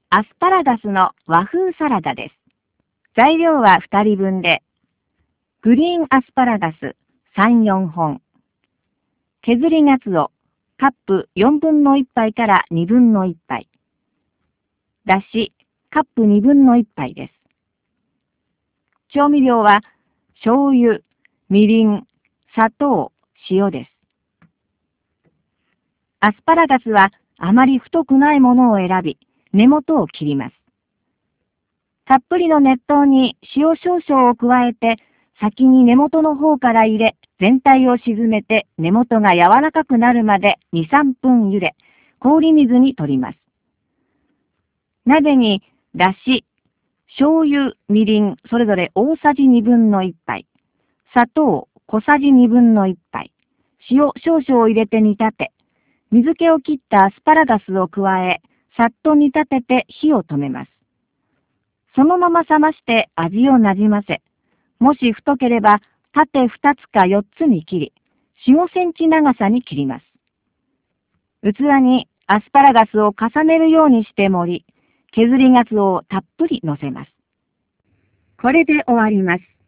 アスパラガスの和風サラダです。材料は2人分で、グリーンアスパラガス3、4本、削りがつおカップ4分の1杯から2分の1杯、だしカップ2分の1杯です。調味料は醤油、みりん、砂糖、塩です。アスパラガスはあまり太くないものを選び、根元を切ります。たっぷりの熱湯に塩少々を加えて、先に根元の方から入れ、全体を沈めて根元が柔らかくなるまで2、3分茹で、氷水に取ります。鍋にだし、醤油、みりん、それぞれ大さじ2分の1杯、砂糖小さじ2分の1杯、塩少々を入れて煮立て、水気を切ったアスパラガスを加え、さっと煮立てて火を止めます。そのまま冷まして味をなじませ、もし太ければ縦2つか4つに切り、4、5センチ長さに切ります。器にアスパラガスを重ねるようにして盛り、削りがつおをたっぷり乗せます。これで終わります。